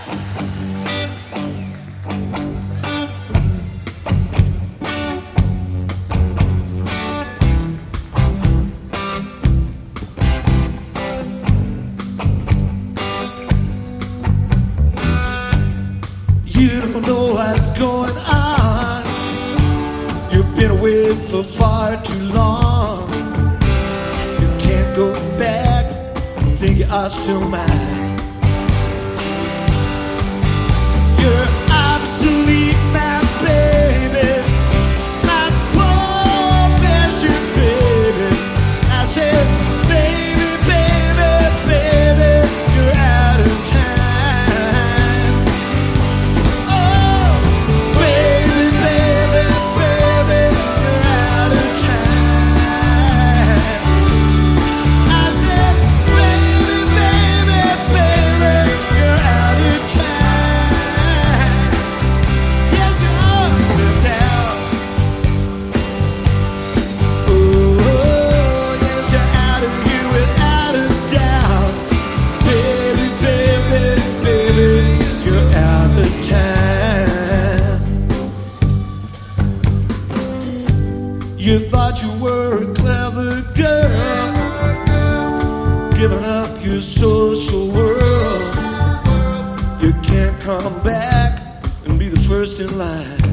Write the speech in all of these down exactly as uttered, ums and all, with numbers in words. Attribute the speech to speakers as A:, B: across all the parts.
A: You don't know what's going on. You've been away for far too long. You can't go back. Think you are still mine. You're obsolete, my baby, my professor, baby. I said, baby, baby, baby, you're out of time. Oh, baby, baby, baby, you're out of time. I said, baby, baby, baby, you're out of time. Yes, you are left out. Oh, yes, you're out of here without a doubt. Baby, baby, baby, you're out of time. You thought you were a clever girl, giving up your social world. You can't come back and be the first in line.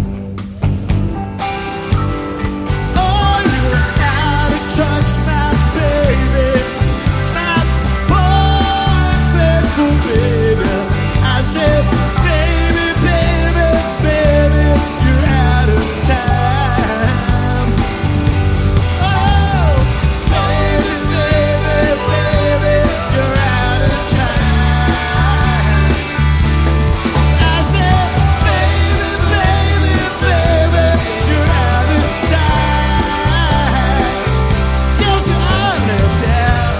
A: Oh, you're out of touch, my baby, my poor faithful baby. I said, baby, baby, baby, you're out of time. Oh, baby, baby, baby, you're out of time. I said, baby, baby, baby, you're out of time. Yes, you are left out.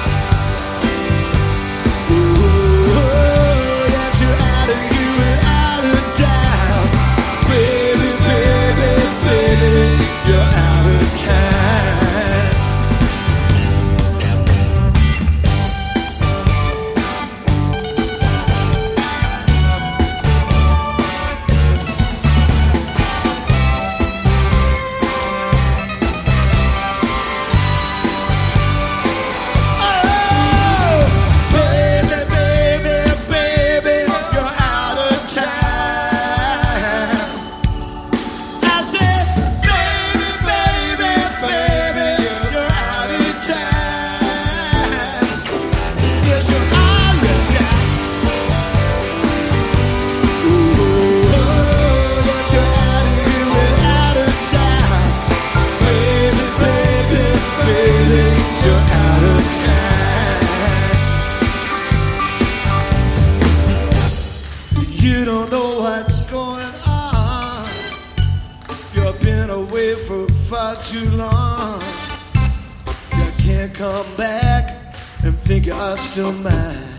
A: Ooh, yes, you're out of here without a doubt. Baby, baby, baby, you're out of time. Oh, baby, baby, baby, you're out of time. I said, baby, baby, baby, you're out of time. Yes, you are left out. Ooh, yes, you're out of here without a doubt. Baby, baby, baby, you're out of time. You don't know what's going on. You've been away for far too long. You can't come back and think you are still mine.